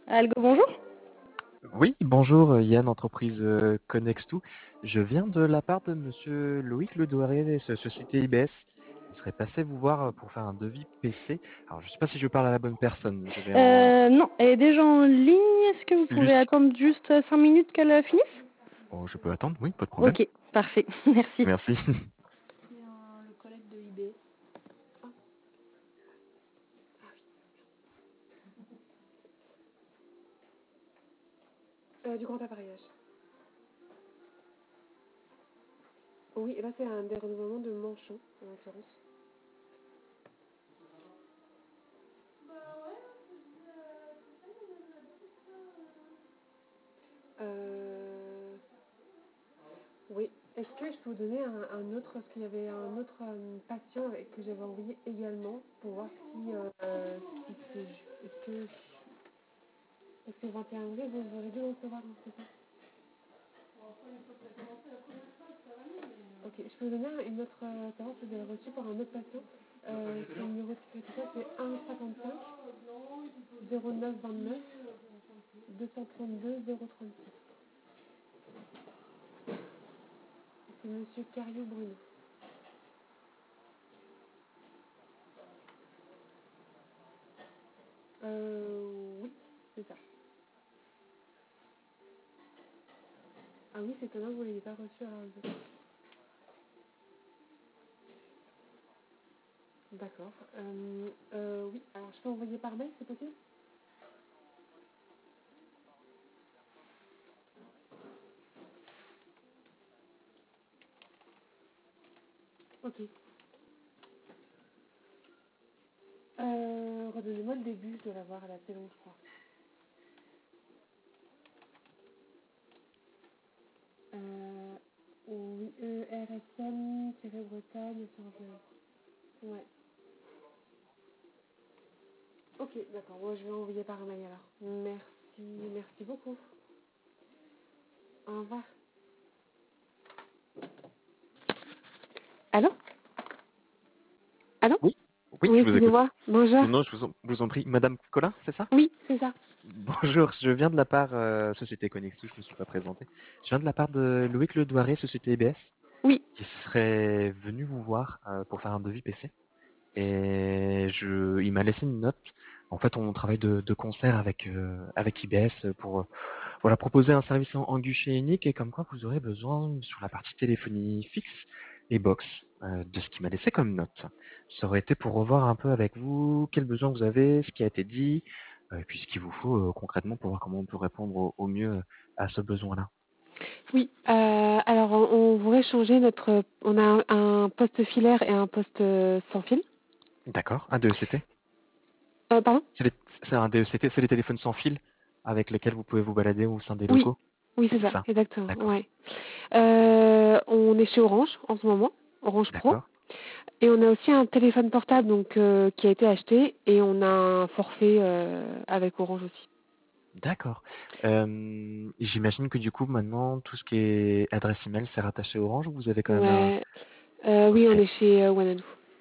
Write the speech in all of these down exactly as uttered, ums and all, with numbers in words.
Algo, bonjour. Oui, bonjour, euh, Yann, entreprise euh, Connextou. Je viens de la part de monsieur Loïc Ledouaré, so- société I B S. Il serait passé vous voir euh, pour faire un devis P C. Alors, je ne sais pas si je parle à la bonne personne. Je vais en Euh, non, elle est déjà en ligne. Est-ce que vous pouvez juste. attendre juste cinq minutes qu'elle euh, finisse? Oh, je peux attendre, oui, pas de problème. Ok, parfait. Merci. Merci. C'est un- le collègue de I B. Euh, du grand appareillage. Oui, et là c'est un des renouvellements de manchon, en l'occurrence. Euh, oui. Est-ce que je peux vous donner un, un autre, parce qu'il y avait un autre euh, patient avec, que j'avais envoyé également pour voir si, euh, si c'est, est-ce que, est-ce que le vingt et un avril vous aurez dû le recevoir, non, c'est ça? Ok, je peux vous donner une autre euh, savoir si vous avez reçu par un autre patient. Euh, son numéro de sécurité sociale, c'est un cinquante-cinq zéro neuf vingt-neuf deux cent trente-deux zéro trente-six. C'est monsieur Cario Bruno. Euh, oui, c'est ça. Ah oui, c'est étonnant que vous ne l'ayez pas reçu à l'heure actuelle. D'accord. Euh, euh, oui, alors je peux envoyer par mail, c'est possible? Ok. Euh, redonnez-moi le début, je dois l'avoir, elle est assez longue, je crois. Euh, oui, E R S M-Bretagne, assurance maladie. Ouais. Ok, d'accord. Moi, je vais envoyer par mail alors. Merci, merci beaucoup. Au revoir. Allô? Allô? Oui, oui, Oui, je vous écoute. excusez-moi. Bonjour. Non, non, je vous en, vous en prie. Madame Collin, c'est ça? Oui, c'est ça. Bonjour, je viens de la part euh, Société Connextou, je me suis pas présenté. Je viens de la part de Loïc Ledouaré, Société I B S, Oui. qui serait venu vous voir euh, pour faire un devis P C. Et je, il m'a laissé une note. En fait, on travaille de, de concert avec euh, avec I B S pour euh, voilà proposer un service en, en guichet unique et comme quoi vous aurez besoin sur la partie téléphonie fixe et box euh, de ce qu'il m'a laissé comme note. Ça aurait été pour revoir un peu avec vous quels besoins vous avez, ce qui a été dit, euh, et puis ce qu'il vous faut euh, concrètement pour voir comment on peut répondre au, au mieux à ce besoin-là. Oui. Euh, alors, on, on voudrait changer notre... On a un, un poste filaire et un poste euh, sans fil. D'accord. Un D E C T. Euh, pardon? C'est les- c'est un D E C T, c'est les téléphones sans fil avec lesquels vous pouvez vous balader au sein des Oui. locaux. Oui, c'est C'est ça. ça. Exactement. D'accord. Ouais. Euh, on est chez Orange en ce moment. Orange Pro. D'accord. Et on a aussi un téléphone portable donc euh, qui a été acheté et on a un forfait euh, avec Orange aussi. D'accord. Euh, j'imagine que du coup, maintenant, tout ce qui est adresse email, c'est rattaché à Orange ou vous avez quand même un... Ouais. Euh, oui, on Ok. est chez euh, Wanadoo.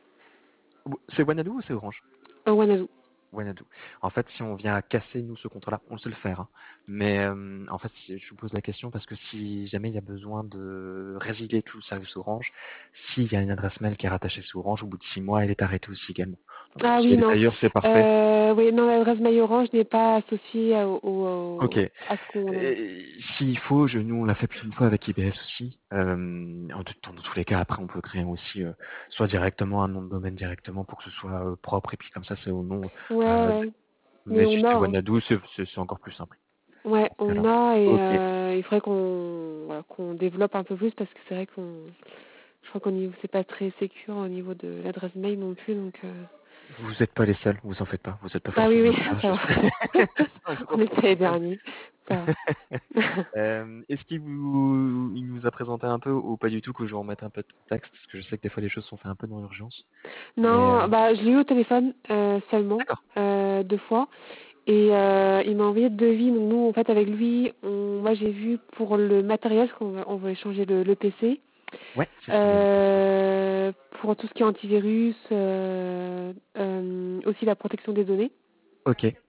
C'est Wanadoo ou c'est Orange? Euh, Wanadoo. Wanadoo. En fait, si on vient à casser, nous, ce contrat-là, on le sait le faire, hein. Mais euh, en fait, si- je vous pose la question parce que si jamais il y a besoin de résilier tout le service Orange, s'il y a une adresse mail qui est rattachée sur Orange, au bout de six mois, elle est arrêtée aussi également. Donc, Ah si oui, elle est non. ailleurs, c'est parfait. Euh, oui, non, l'adresse mail Orange n'est pas associée au, au- Ok. au- à ce qu'on a. Et s'il faut, je, nous on l'a fait plus d'une fois avec I B S aussi. Euh, en tout- dans tous les cas, après on peut créer aussi euh, soit directement un nom de domaine directement pour que ce soit euh, propre et puis comme ça c'est au nom. Ouais, Euh, ouais. mais Mais si on a, c'est hein. Wanadoo, c'est c'est- c'est encore plus simple Ouais, dans ce on cas-là. a et Ok. euh, il faudrait qu'on voilà, qu'on développe un peu plus parce que c'est vrai qu'on, je crois qu'au niveau, c'est pas très sécure au niveau de l'adresse mail non plus, donc. Euh... Vous n'êtes pas les seuls, vous en faites pas. Vous n'êtes pas Ah oui, forcément oui, les seuls. ça Je va. sais. C'est un On gros était les problème. derniers. Ça va. Euh, Est-ce qu'il vous, il nous a présenté un peu ou pas du tout que je vous remette un peu de contexte parce que je sais que des fois les choses sont faites un peu dans l'urgence. Mais euh, Non, bah je l'ai eu au téléphone euh, seulement d'accord. euh, deux fois et euh, il m'a envoyé de devis. Donc nous en fait avec lui, on, moi j'ai vu pour le matériel parce qu'on va- on veut échanger le, le P C, Ouais, c'est ce qu'il m'a dit. euh, pour tout ce qui est antivirus, euh, euh, aussi la protection des données. Ok.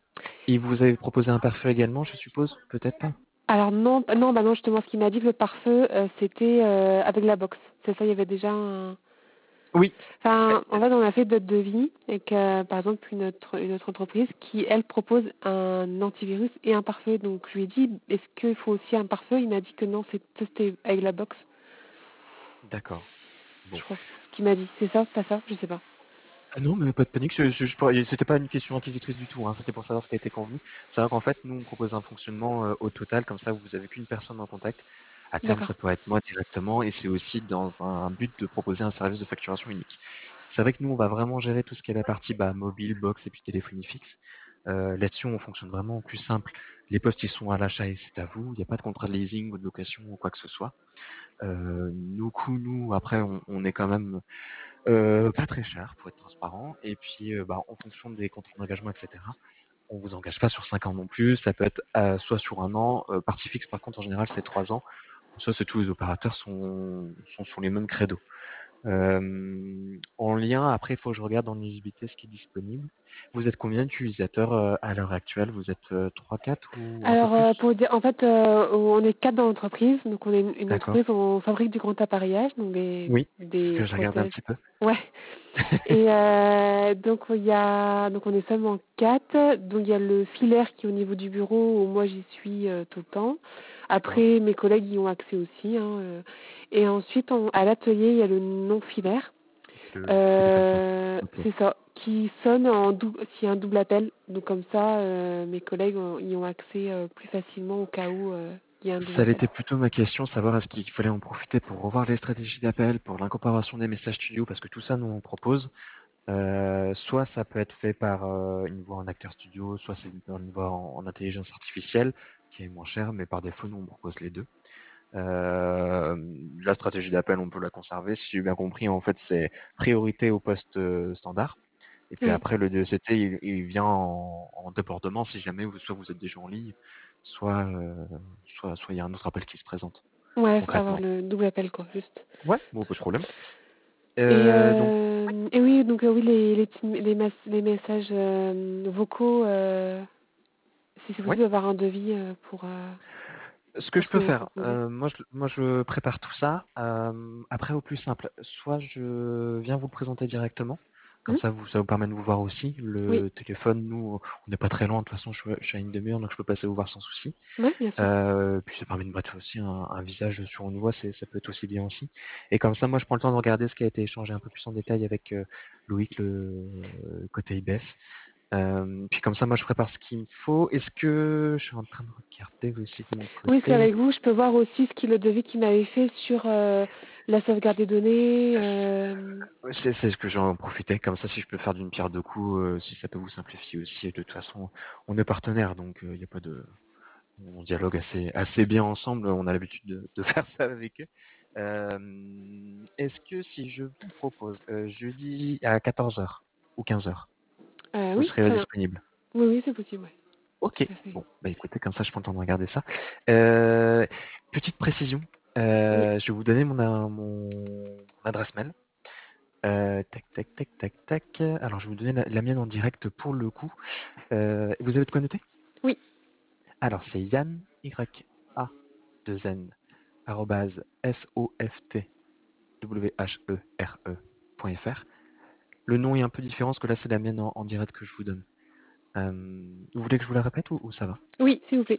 Il vous avait proposé un pare-feu également, je suppose? Peut-être pas? Alors non, non, bah non, justement, ce qu'il m'a dit que le pare-feu, euh, c'était euh, avec la box. C'est ça, il y avait déjà un... Oui. Enfin, en fait, on a fait d'autres devis avec, euh, par exemple, une autre, une autre entreprise qui, elle, propose un antivirus et un pare-feu. Donc, je lui ai dit, est-ce qu'il faut aussi un pare-feu? Il m'a dit que non, c'est- c'était avec la box. D'accord. Je Bon. crois ce qu'il m'a dit. C'est ça, pas ça? Je sais pas. Ah non, mais pas de panique, je, je, je- c'était pas une question inquisitrice du tout, hein, c'était pour savoir ce qui a été convenu. C'est vrai qu'en fait, nous, on propose un fonctionnement euh, au total, comme ça, vous avez qu'une personne en contact. À terme, D'accord. ça pourrait être moi directement, et c'est aussi dans un but de proposer un service de facturation unique. C'est vrai que nous, on va vraiment gérer tout ce qui est la partie bah, mobile, box et puis téléphonie fixe. Euh, là-dessus, on fonctionne vraiment au plus simple. Les postes, ils sont à l'achat et c'est à vous. Il n'y a pas de contrat de leasing ou de location ou quoi que ce soit. Euh, nous, coup, nous, après, on, on est quand même euh, pas très cher, pour être transparent. Et puis, euh, bah, en fonction des contrats d'engagement, et cetera, on vous engage pas sur cinq ans non plus. Ça peut être euh, soit sur un an. Euh, partie fixe, par contre, en général, c'est trois ans. Ça, c'est tous les opérateurs sont, sont sur les mêmes credos. Euh, en lien, après, il faut que je regarde en éligibilité ce qui est disponible. Vous êtes combien d'utilisateurs euh, à l'heure actuelle? Vous êtes euh, trois, quatre ou un peu Alors, euh, plus? pour dire, en fait, euh, on est quatre dans l'entreprise. Donc, on est une, une D'accord. entreprise, on fabrique du grand appareillage, donc des, Oui, c'est ce des que j'ai regardé un protèges. petit peu. Ouais. Et euh, donc il y a donc on est seulement quatre. Donc il y a le filaire qui est au niveau du bureau où moi j'y suis euh, tout le temps. D'accord. Après mes collègues y ont accès aussi. Hein, euh. Et ensuite on- à l'atelier il y a le non filaire. Le téléphone portable. Euh, Ok. c'est ça qui sonne en double s'il y a un double appel. Donc comme ça euh, mes collègues ont- y ont accès euh, plus facilement au cas où euh, il y a un double Ça appel. l'était plutôt ma question, savoir est-ce qu'il fallait en profiter pour revoir les stratégies d'appel, pour l'incorporation des messages studio, parce que tout ça nous on propose. Euh, soit ça peut être fait par euh, une voix en acteur studio, soit c'est une, une voix en, en intelligence artificielle, qui est moins chère, mais par défaut nous on propose les deux. Euh, la stratégie d'appel on peut la conserver, si j'ai bien compris en fait c'est priorité au poste euh, standard. Et puis Oui. après, le D E C T, il, il vient en, en débordement si jamais vous, soit vous êtes déjà en ligne, soit euh, soit soit il y a un autre appel qui se présente Ouais, avoir concrètement. le double appel quoi, juste. Ouais, bon, pas de problème. Et, Euh, donc, euh, et oui, donc euh, oui, les, les, petits- les, mas- les messages euh, vocaux, euh, si c'est ouais. possible d'avoir un devis euh, pour, euh, Ce que pour je ce que peux vous faire, proposez. euh, moi, je, moi je prépare tout ça. Euh, après, au plus simple, soit je viens vous le présenter directement, comme Hmm. ça, vous, ça vous permet de vous voir aussi. Oui, Le téléphone, nous, on n'est pas très loin. De toute façon, je, suis je suis à une demi-heure, donc je peux passer vous voir sans souci. oui, bien sûr. Euh, puis ça permet de mettre aussi un, un visage sur une voix, c'est, ça peut être aussi bien aussi. Et comme ça, moi, je prends le temps de regarder ce qui a été échangé un peu plus en détail avec euh, Loïc, le euh, côté I B S. Euh, puis comme ça, moi, je prépare ce qu'il me faut. Est-ce que je suis en train de regarder aussi de mon Oui, parce côté? qu'avec vous, je peux voir aussi ce qui le devis qu'il m'avait fait sur euh, la sauvegarde des données. Euh... Ouais, C'est, c'est ce que j'en profitais. Comme ça, si je peux faire d'une pierre deux coups, euh, si ça peut vous simplifier aussi. Et de toute façon, on est partenaires, donc il n'y a pas de, on dialogue assez, assez bien ensemble. On a l'habitude de, de faire ça avec eux. Euh, est-ce que si je vous propose euh, jeudi à quatorze heures ou quinze heures, euh, vous oui, serez très bien. disponible? Oui, oui, c'est possible, ouais. Ok. Tout à fait. Bon, bah écoutez, comme ça, je prends le temps de regarder ça. Euh, petite précision. Oui. Euh, je vais vous donner mon, mon, mon adresse mail. Euh, tac, tac, tac, tac, tac. Alors, je vais vous donner la, la mienne en direct pour le coup. Euh, vous avez de quoi noter? Oui. Alors, c'est Yann, Y A deux N, arrobase S O F T W H E R E.fr. Le nom est un peu différent parce que là, c'est la mienne en, en direct que je vous donne. Euh, vous voulez que je vous la répète ou, ou ça va? Oui, s'il vous plaît.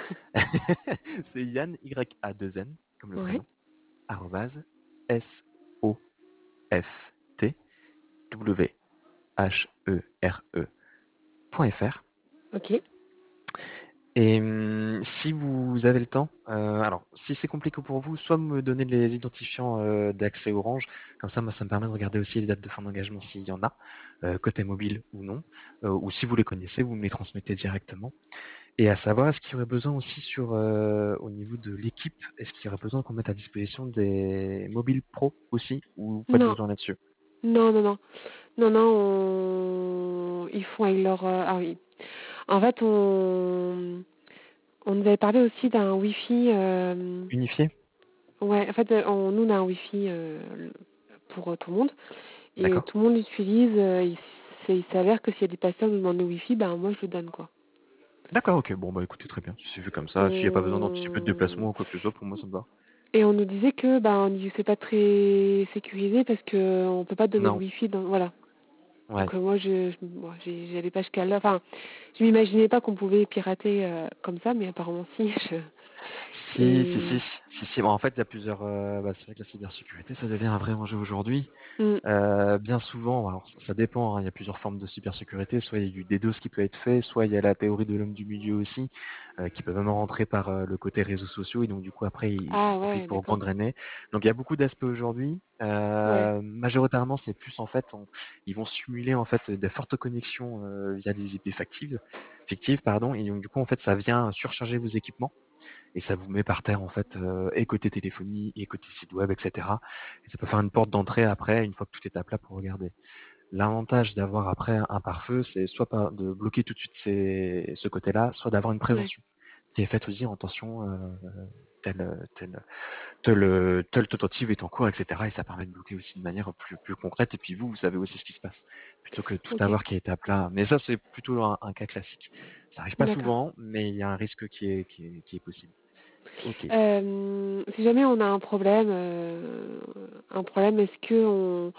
C'est Yann, Y A deux N, comme le Ouais. prénom, arrobase S O F T W H E R E.fr. Ok. Et hum, si vous avez le temps, euh, alors si c'est compliqué pour vous, soit me donner les identifiants euh, d'accès Orange, comme ça moi ça me permet de regarder aussi les dates de fin d'engagement s'il y en a, euh, côté mobile ou non, euh, ou si vous les connaissez, vous me les transmettez directement. Et à savoir, est-ce qu'il y aurait besoin aussi sur euh, au niveau de l'équipe, est-ce qu'il y aurait besoin qu'on mette à disposition des mobiles pro aussi, ou pas de Non, besoin là-dessus? non, non, non. Non, non, on... ils font avec leur... euh, Ah oui. En fait, on... On nous avait parlé aussi d'un Wi-Fi. Euh... Unifié? Ouais, en fait, euh, on... nous, on a un Wi-Fi euh, pour euh, tout le monde. Et D'accord. tout le monde l'utilise. Euh, il... c'est- il s'avère que s'il y a des patients qui nous demandent le Wi-Fi, ben moi, je le donne, quoi. D'accord, ok. Bon, bah écoutez, très bien. Si c'est vu comme ça, s'il n'y a pas besoin d'anticiper de On... déplacement ou quoi que ce soit, pour moi, ça me va. Et on nous disait que ben c'est pas très sécurisé parce que on peut pas donner le Non. wifi dans voilà. Ouais. Donc euh, moi je, je moi, j'ai- j'allais pas jusqu'à là. Enfin, je m'imaginais pas qu'on pouvait pirater euh, comme ça, mais apparemment si. Je... Si, si, si, Et si, si. Bon, en fait, il y a plusieurs. Euh, bah, c'est vrai que la cybersécurité, ça devient un vrai enjeu aujourd'hui. mm, Euh, bien souvent, alors ça, ça dépend, hein, il y a plusieurs formes de cybersécurité, soit il y a du DDoS qui peut être fait, soit il y a la théorie de l'homme du milieu aussi, euh, qui peut même rentrer par euh, le côté réseaux sociaux, et donc du coup après ils en ah profitent ouais, pour d'accord. gangréner. Donc il y a beaucoup d'aspects aujourd'hui. Ouais, Euh, majoritairement c'est plus en fait, on- ils vont simuler en fait des fortes connexions euh, via des I P fictives, fictives pardon, et donc du coup en fait ça vient surcharger vos équipements et ça vous met par terre en fait, euh, et côté téléphonie et côté site web, et cetera. Et ça peut faire une porte d'entrée après, une fois que tout est à plat pour regarder. L'avantage d'avoir après un pare-feu, c'est soit pas de bloquer tout de suite ces, ce côté-là, soit d'avoir une ouais, prévention qui est faite aussi en attention, euh, telle, telle, telle, telle tentative est en cours, et cetera. Et ça permet de bloquer aussi de manière plus, plus concrète. Et puis vous, vous savez aussi ce qui se passe, plutôt que tout ok, avoir qui est à plat. Mais ça, c'est plutôt un, un cas classique. Ça arrive pas d'accord. souvent, mais il y a un risque qui est, qui est, qui est possible. Ok. Euh, si jamais on a un problème, euh, un problème, est-ce que on,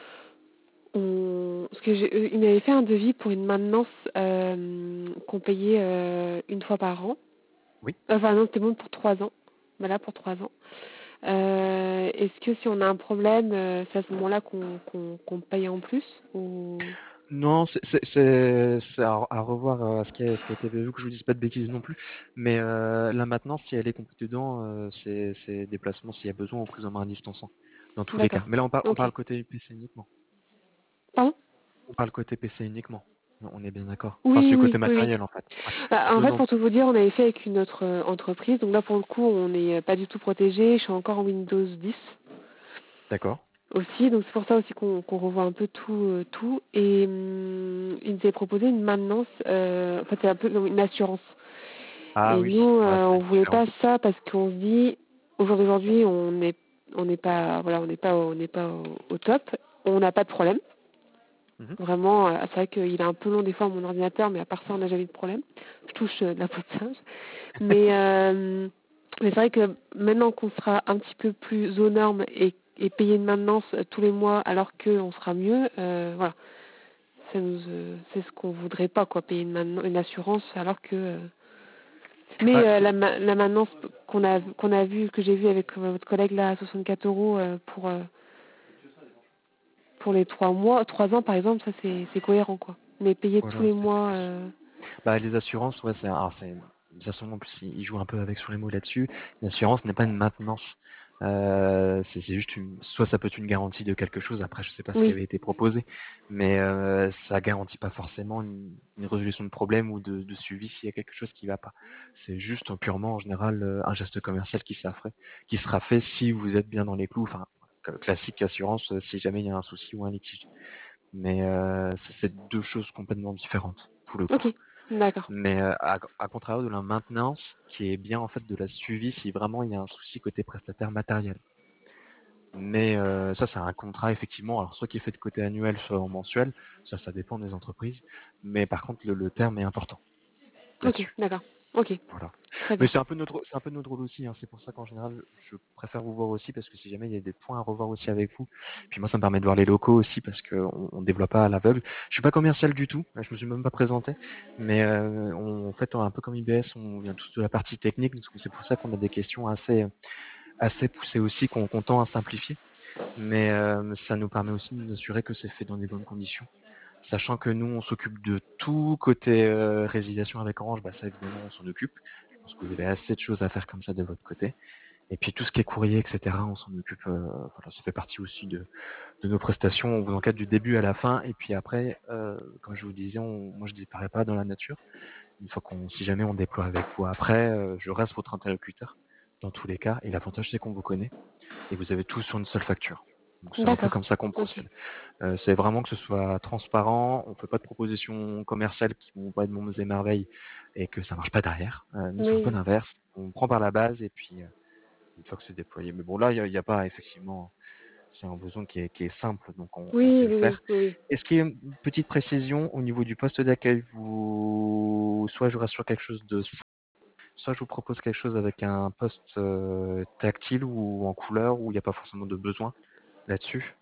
on parce que j'ai- euh, il m'avait fait un devis pour une maintenance euh, qu'on payait euh, une fois par an. Oui. Enfin non, c'était bon pour trois ans. Voilà, pour trois ans. Euh, est-ce que si on a un problème, euh, c'est à ce moment-là qu'on qu'on qu'on paye en plus ou... Non, c'est c'est- c'est- c'est à, à revoir euh, ce qui a, ce qui a été prévu, que je vous dise pas de bêtises non plus. Mais euh, là maintenant, si elle est complétée dedans, euh, c'est c'est déplacement s'il y a besoin ou prise en main à distance, hein, dans tous les cas. D'accord. Mais là, on, par- on Ok. parle côté P C uniquement. Pardon? On parle côté P C uniquement. On est bien d'accord. Enfin, Oui, c'est oui, côté oui, oui. matériel en fait. Ouais. Bah, en Non, fait, non. pour tout vous dire, on avait fait avec une autre euh, entreprise. Donc là, pour le coup, on n'est pas du tout protégé. Je suis encore en Windows dix D'accord. aussi. Donc c'est pour ça aussi qu'on qu'on revoit un peu tout. euh, tout. Et hum, ils nous avaient proposé une maintenance, euh, en fait, c'est un peu non, une assurance. Ah Et oui, nous, ouais, euh, on c'est voulait différent. pas ça parce qu'on se dit, au jour d'aujourd'hui, on n'est on n'est pas, voilà, on n'est pas, au- on n'est pas au, au top. On n'a pas de problème. Mhm. Vraiment, euh, c'est vrai qu'il est un peu long des fois mon ordinateur, mais à part ça, on n'a jamais eu de problème. Je touche euh, de la peau de singe. Mais, euh, mais c'est vrai que maintenant qu'on sera un petit peu plus aux normes et, et payer une maintenance euh, tous les mois alors qu'on sera mieux, euh, voilà. Ça nous, euh, c'est ce qu'on voudrait pas, quoi, payer une, maintenance- une assurance alors que... euh, mais Ouais, euh, c'est- la, ma- la maintenance qu'on a, qu'on a vue, que j'ai vue avec euh, votre collègue là à soixante-quatre euros euh, pour... euh, pour les trois mois, trois ans par exemple, ça c'est c'est cohérent quoi. Mais payer tous voilà, les c'est c'est mois, plus. euh, Bah, les assurances, ouais, c'est, alors c'est, les assurances, en plus, ils ils jouent un peu avec sur les mots là-dessus. Une assurance n'est pas une maintenance. Euh, c'est c'est juste une, soit ça peut être une garantie de quelque chose. Après, je sais pas ce qui oui, avait été proposé, mais euh, ça garantit pas forcément une, une résolution de problème ou de, de suivi s'il y a quelque chose qui va pas. C'est juste purement en général euh, un geste commercial qui sera fait, qui sera fait si vous êtes bien dans les clous. Enfin, classique assurance, euh, si jamais il y a un souci ou un litige. Mais euh, c'est c'est deux choses complètement différentes pour le coup. ok, d'accord, Mais euh, à, à contrario de la maintenance, qui est bien en fait de la suivi si vraiment il y a un souci côté prestataire matériel. Mais euh, ça, c'est un contrat effectivement, alors soit qui est fait de côté annuel, soit en mensuel, ça, ça dépend des entreprises. Mais par contre, le, le terme est important ok, là-dessus. d'accord, ok, Voilà. très Mais bien. c'est un peu notre, c'est un peu notre rôle aussi. Hein. C'est pour ça qu'en général, je préfère vous voir aussi parce que si jamais il y a des points à revoir aussi avec vous, puis moi ça me permet de voir les locaux aussi parce qu'on on développe pas à l'aveugle. Je suis pas commercial du tout. Je me suis même pas présenté, mais euh, on, en fait, on est un peu comme I B S, on vient tous de la partie technique, donc c'est pour ça qu'on a des questions assez, assez poussées aussi qu'on qu'on tend à simplifier. Mais euh, ça nous permet aussi de nous assurer que c'est fait dans des bonnes conditions. Sachant que nous, on s'occupe de tout côté euh, résiliation avec Orange, bah ça évidemment, on s'en occupe. Je pense que vous avez assez de choses à faire comme ça de votre côté. Et puis tout ce qui est courrier, et cetera, on s'en occupe. Euh, voilà, ça fait partie aussi de, de nos prestations. On vous encadre du début à la fin. Et puis après, euh, comme je vous disais, on, moi je disparais pas dans la nature. Une fois qu'on, si jamais on déploie avec vous après, euh, je reste votre interlocuteur dans tous les cas. Et l'avantage c'est qu'on vous connaît et vous avez tout sur une seule facture. Donc c'est un peu D'accord, comme ça qu'on ok, procède. Euh, c'est vraiment que ce soit transparent. On fait pas de propositions commerciales qui vont pas être monts et merveilles et que ça marche pas derrière. Euh, nous c'est un peu oui, l'inverse. On prend par la base et puis euh, une fois que c'est déployé. Mais bon là il y, a, y a pas effectivement. c'est un besoin qui est, qui est simple, donc on, on sait Oui, le oui, oui, faire. oui, oui. Est-ce qu'il y a une petite précision au niveau du poste d'accueil, vous, soit je reste sur quelque chose de simple, soit je vous propose quelque chose avec un poste euh, tactile ou en couleur où il n'y a pas forcément de besoin là-dessus.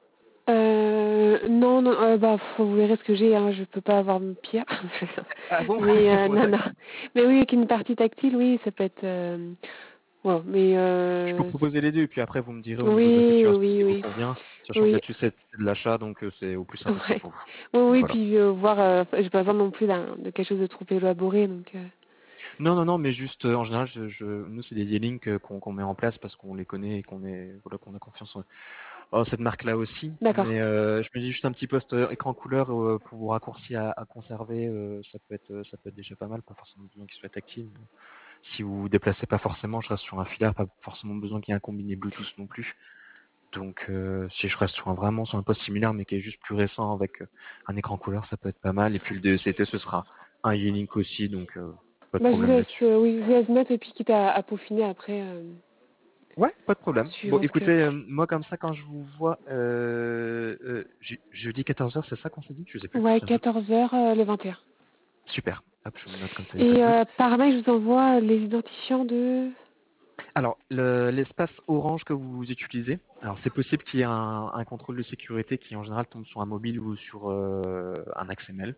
Euh, non, non, euh, bah, faut- vous verrez ce que j'ai, hein, je peux pas avoir pire. Ah bon? Mais euh, Ouais, non, non. d'accord. Mais oui, avec une partie tactile, oui, ça peut être. Euh... Ouais, mais Je peux euh... proposer les deux et puis après vous me direz au niveau de la oui, facturation oui, qui vous oui, convient, sachant que oui, là-dessus c'est c'est de l'achat donc euh, c'est au plus simple possible ouais. pour vous. Oui, Donc oui, voilà. puis euh, voir, euh, j'ai pas besoin non plus d'un- de quelque chose de trop élaboré, donc. Euh... Non, non, non, mais juste euh, en général, je, je, nous c'est des D-Link euh, qu'on qu'on met en place parce qu'on les connaît et qu'on est voilà qu'on a confiance en, en cette marque-là aussi. D'accord. Mais euh, je me dis juste un petit poste euh, écran couleur euh, pour vous raccourcir à, à conserver, euh, ça peut être euh, ça peut être déjà pas mal, pas forcément besoin qu'il soit tactile. Mais si vous vous déplacez pas forcément, je reste sur un filaire, pas forcément besoin qu'il y ait un combiné Bluetooth non plus. Donc euh, si je reste sur un, vraiment sur un poste similaire mais qui est juste plus récent avec euh, un écran couleur, ça peut être pas mal. Et puis le D E C T ce sera un E-Link aussi, donc euh, pas de Bah, je vous problème laisse, là-dessus. euh, oui, je vous laisse mettre et puis quitte à, à peaufiner après, euh, Ouais, pas de problème. Bon, suivant ce que. écoutez, euh, moi comme ça, quand je vous vois, euh, euh, je- jeudi quatorze heures, c'est ça qu'on s'est dit? Je sais plus, je me Ouais, souviens plus. quatorze heures euh, le vingt et un. Super. Hop, je me note comme ça, il n'y a pas Et de euh, doute. par mail, je vous envoie les identifiants de. Alors, le- l'espace orange que vous utilisez, alors c'est possible qu'il y ait un, un contrôle de sécurité qui en général tombe sur un mobile ou sur euh, un X M L.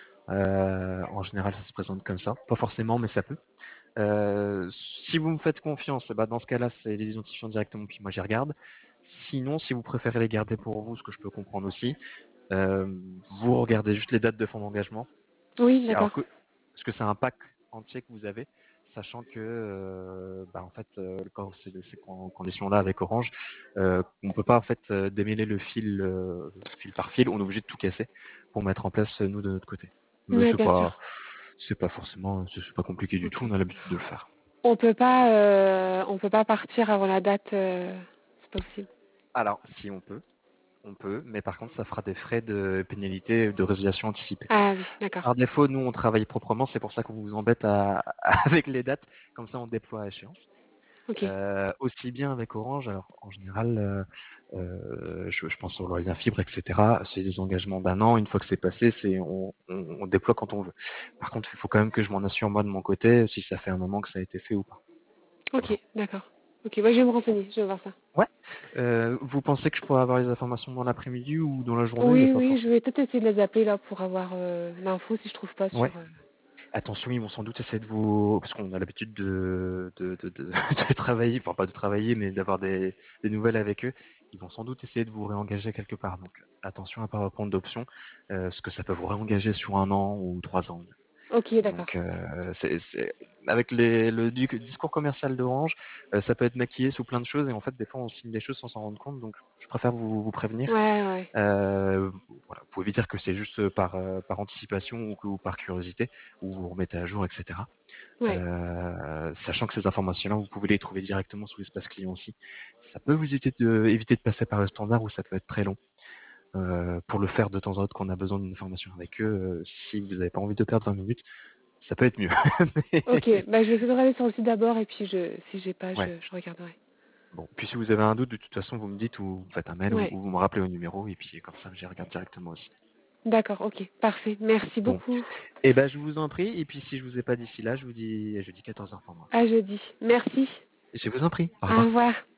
Euh, en général, ça se présente comme ça. Pas forcément, mais ça peut. Euh, si vous me faites confiance, bah dans ce cas-là, c'est les identifiants directement, puis moi j'y regarde. Sinon, si vous préférez les garder pour vous, ce que je peux comprendre aussi, euh, vous regardez juste les dates de fonds d'engagement. Oui, Si, alors d'accord. que, parce que c'est un pack entier que vous avez, sachant que, euh, bah en fait, euh, quand c'est de ces con- conditions-là avec Orange, euh, on peut pas en fait euh, démêler le fil, euh, fil par fil. On est obligé de tout casser pour mettre en place euh, nous de notre côté. Mais Ouais, c'est bien sûr. pas, c'est pas forcément, c'est c'est pas compliqué du tout. Ok. On a l'habitude de le faire. On peut pas, euh, on peut pas partir avant la date. Euh, c'est pas possible. Alors, si on peut, on peut, mais par contre, ça fera des frais de pénalité de résiliation anticipée. Ah oui, d'accord. Par défaut, nous, on travaille proprement, c'est pour ça qu'on vous embête à- avec les dates, comme ça on déploie à échéance. Ok. Euh, aussi bien avec Orange, alors en général, euh, euh, je, je pense sur le lien fibre, et cetera. C'est des engagements d'un an. Une fois que c'est passé, c'est on, on- on déploie quand on veut. Par contre, il faut quand même que je m'en assure moi de mon côté, si ça fait un moment que ça a été fait ou pas. Voilà. Ok, d'accord. Ok, moi je vais me renseigner. Je vais voir ça. Ouais. Euh, vous pensez que je pourrais avoir les informations dans l'après-midi ou dans la journée? Il n'y a Oui, pas oui, je forcément. vais peut-être essayer de les appeler là pour avoir euh, l'info si je trouve pas Ouais. sur. euh, Attention, ils vont sans doute essayer de vous, parce qu'on a l'habitude de, de, de, de, de travailler, enfin pas de travailler, mais d'avoir des, des nouvelles avec eux. Ils vont sans doute essayer de vous réengager quelque part. Donc attention à pas reprendre d'options, euh, parce que ça peut vous réengager sur un an ou trois ans. Ok, d'accord. Donc euh, c'est, c'est- avec les, le du- discours commercial d'Orange, euh, ça peut être maquillé sous plein de choses et en fait des fois on signe des choses sans s'en rendre compte. Donc je préfère vous, vous prévenir. Ouais, ouais, Euh, voilà, vous pouvez dire que c'est juste par, euh, par anticipation ou, que- ou par curiosité, ou vous remettez à jour, et cetera. ouais. Euh, sachant que ces informations-là, vous pouvez les trouver directement sous l'espace client aussi. Ça peut vous éviter de, éviter de passer par le standard où ça peut être très long. Euh, pour le faire de temps en temps quand on a besoin d'une information avec eux, euh, si vous n'avez pas envie de perdre vingt minutes, ça peut être mieux. Ok, Mais- bah je vais essayer de regarder sur le site d'abord et puis je, si j'ai pas, ouais. je, je regarderai. Bon, puis si vous avez un doute, de toute façon, vous me dites ou vous faites un mail ou, Ouais. ou vous me rappelez au numéro et puis comme ça, j'y regarde directement aussi. D'accord, ok, parfait. Merci Bon, beaucoup. et ben je vous en prie. Et puis si je vous ai pas d'ici là, je vous dis, je dis quatorze heures pour moi. À jeudi. Merci. Je vous en prie. Au Au revoir. revoir.